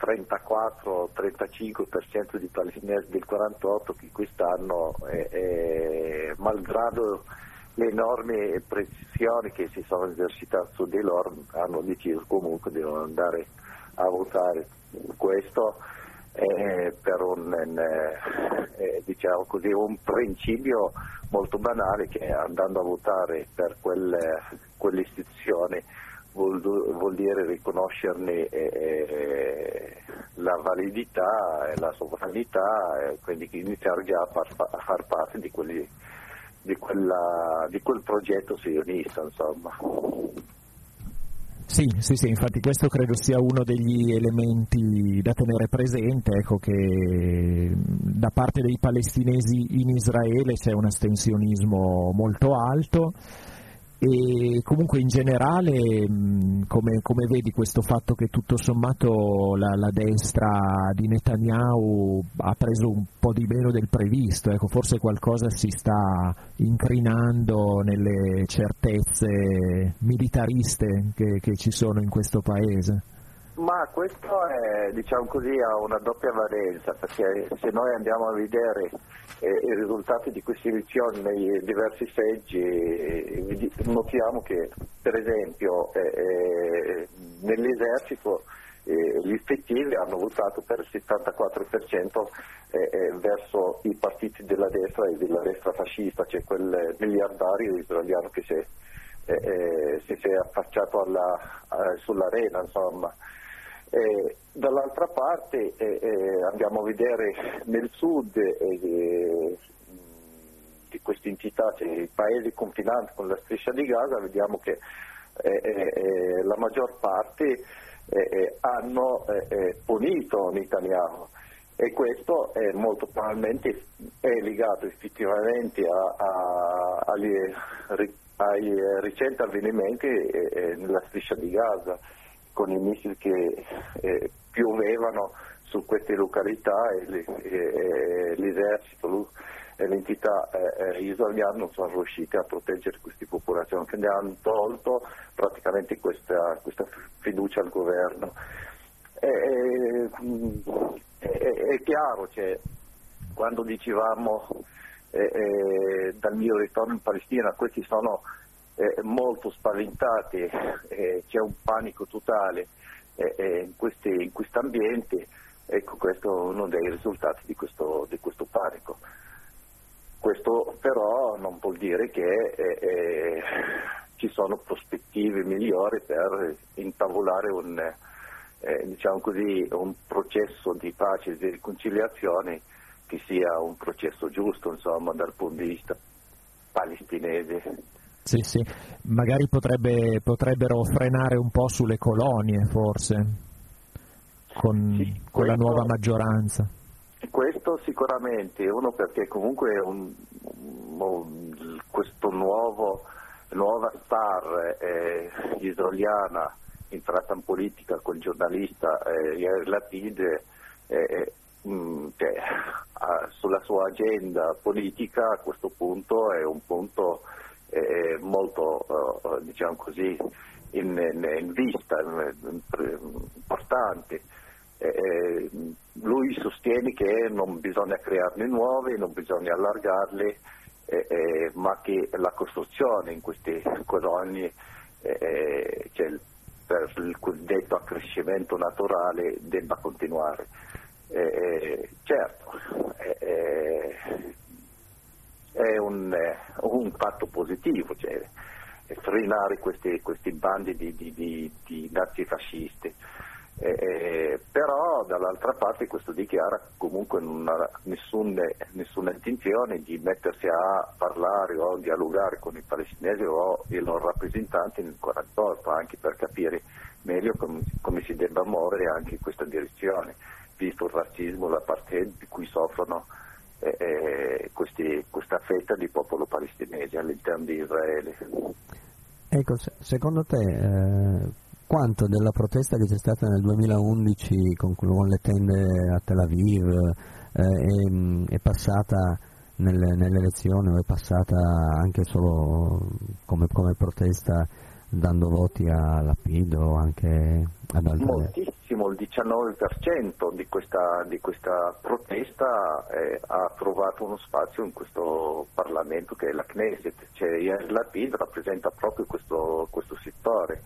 34-35% di palestinesi del 48 che quest'anno, malgrado le enormi pressioni che si sono esercitate su di loro, hanno deciso comunque di non andare a votare. Questo per diciamo così, un principio molto banale, che andando a votare per quell'istituzione vuol dire riconoscerne la validità e la sovranità, e quindi iniziare già a far parte di quel progetto sionista, insomma. Sì, infatti questo credo sia uno degli elementi da tenere presente, ecco, che da parte dei palestinesi in Israele c'è un astensionismo molto alto, e comunque in generale come vedi questo fatto che tutto sommato la destra di Netanyahu ha preso un po' di meno del previsto, ecco, forse qualcosa si sta incrinando nelle certezze militariste che ci sono in questo paese? Ma questo è, diciamo così, ha una doppia valenza, perché se noi andiamo a vedere i risultati di queste elezioni nei diversi seggi, notiamo che per esempio nell'esercito gli effettivi hanno votato per il 74% verso i partiti della destra e della destra fascista, cioè quel miliardario israeliano che si è affacciato sull'arena, insomma. Dall'altra parte andiamo a vedere nel sud di queste entità, cioè i paesi confinanti con la striscia di Gaza, vediamo che la maggior parte hanno punito Netanyahu, e questo molto probabilmente è legato effettivamente ai recenti avvenimenti nella striscia di Gaza, con i missili che piovevano su queste località, e l'esercito e l'entità israeliana non sono riusciti a proteggere queste popolazioni, che ne hanno tolto praticamente questa fiducia al governo. È chiaro, cioè, quando dicevamo dal mio ritorno in Palestina, questi sono molto spaventati, c'è un panico totale in questo ambiente. Ecco, questo è uno dei risultati di questo panico. Questo però non vuol dire che ci sono prospettive migliori per intavolare diciamo così, un processo di pace e di riconciliazione che sia un processo giusto, insomma, dal punto di vista palestinese. Sì, magari potrebbero frenare un po' sulle colonie, forse, con la nuova maggioranza. Questo sicuramente, uno perché comunque questo nuova star israeliana entrata in politica col giornalista Yair Lapid, sulla sua agenda politica a questo punto è un punto molto, diciamo così, in vista, importante. Lui sostiene che non bisogna crearne nuove, non bisogna allargarle, ma che la costruzione in queste colonie, cioè per il cosiddetto accrescimento naturale, debba continuare. Certo, è un fatto positivo, cioè frenare questi bandi di nazifascisti, però dall'altra parte questo dichiara comunque non ha nessuna intenzione di mettersi a parlare o dialogare con i palestinesi o i loro rappresentanti nel 48, anche per capire meglio come si debba muovere anche in questa direzione, visto il razzismo, l'apartheid di cui soffrono questa fetta di popolo palestinese all'interno di Israele. Ecco, secondo te quanto della protesta che c'è stata nel 2011 con le tende a Tel Aviv è passata nell'elezione, o è passata anche solo come protesta dando voti a Lapid o anche ad altri? massimo il 19% di questa protesta ha trovato uno spazio in questo Parlamento che è la Knesset, cioè Yair Lapid rappresenta proprio questo settore.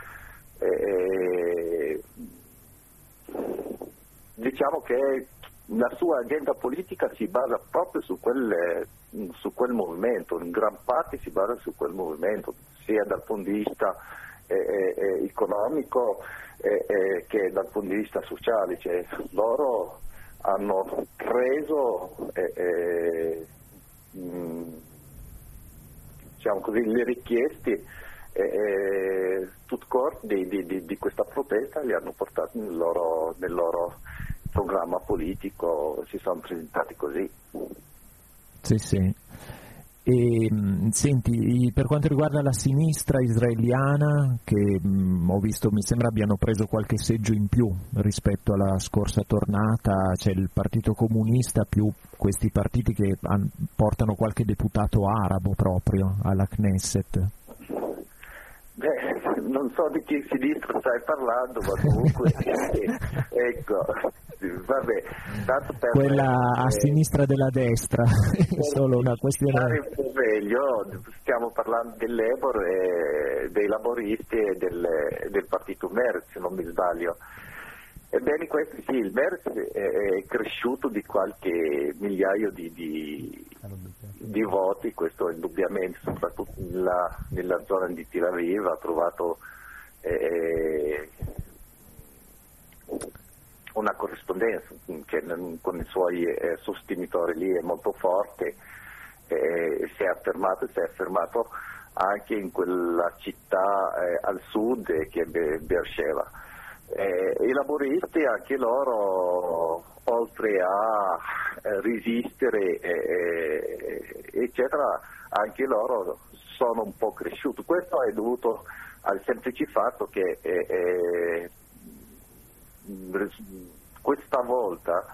Diciamo che la sua agenda politica si basa proprio su quel movimento, in gran parte si basa su quel movimento, sia dal punto di vista economico che dal punto di vista sociale, cioè loro hanno preso diciamo così, le richieste tutte corte di questa protesta, li hanno portati nel loro programma politico, si sono presentati così. Sì, sì. E senti, per quanto riguarda la sinistra israeliana, che ho visto, mi sembra abbiano preso qualche seggio in più rispetto alla scorsa tornata, c'è il Partito Comunista più questi partiti che portano qualche deputato arabo proprio alla Knesset. Beh, non so di che sinistra stai parlando, ma comunque ecco, vabbè, tanto per quella a sinistra della destra, è solo una questione. Meglio, stiamo parlando del Labour e dei laboristi e del partito Meretz, se non mi sbaglio. Ebbene, questo sì, il Meretz è cresciuto di qualche migliaio di voti, questo indubbiamente, soprattutto nella zona di Tel Aviv ha trovato una corrispondenza con i suoi sostenitori lì, è molto forte, si è affermato anche in quella città al sud che è Beersheva. I laboristi anche loro, oltre a resistere eccetera, anche loro sono un po' cresciuti. Questo è dovuto al semplice fatto che questa volta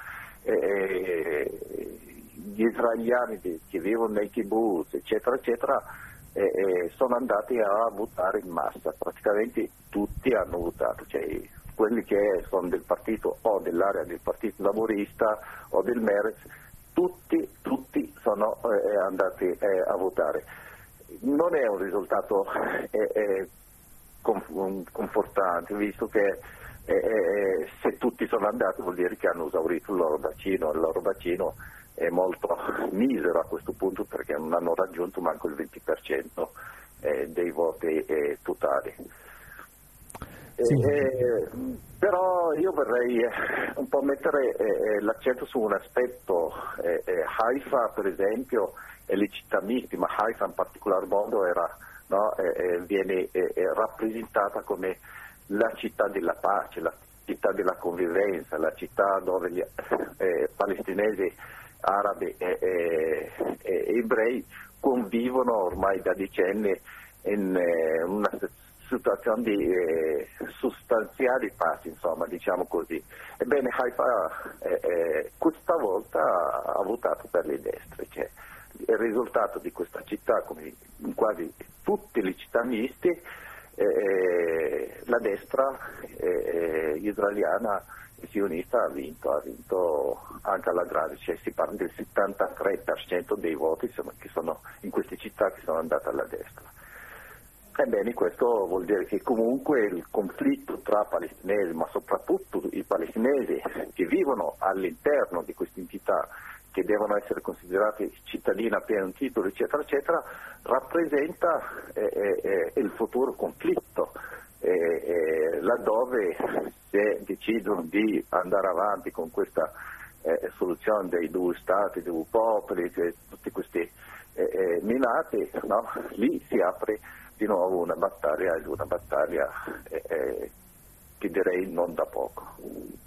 gli israeliani che vivono nei kibbutz eccetera eccetera sono andati a votare in massa, praticamente tutti hanno votato, cioè quelli che sono del partito o dell'area del partito laborista o del Meretz, tutti sono andati a votare. Non è un risultato confortante, visto che se tutti sono andati vuol dire che hanno esaurito il loro bacino è molto misero a questo punto, perché non hanno raggiunto manco il 20% dei voti totali. Sì. Però io vorrei un po' mettere l'accento su un aspetto. Haifa per esempio e le città miste, ma Haifa in particolar modo viene rappresentata come la città della pace, la città della convivenza, la città dove gli palestinesi, arabi e ebrei convivono ormai da decenni in una situazione di sostanziali pace, insomma, diciamo così. Ebbene, Haifa questa volta ha votato per le destre, cioè il risultato di questa città, come in quasi tutte le città miste, la destra israeliana e sionista ha vinto anche alla grande, cioè si parla del 73% dei voti che sono in queste città che sono andate alla destra. Ebbene, questo vuol dire che comunque il conflitto tra palestinesi, ma soprattutto i palestinesi che vivono all'interno di queste entità, che devono essere considerati cittadini a pieno titolo, eccetera, eccetera, rappresenta il futuro conflitto, laddove se decidono di andare avanti con questa soluzione dei due stati, dei due popoli, tutti questi minati, no? Lì si apre di nuovo una battaglia che direi non da poco.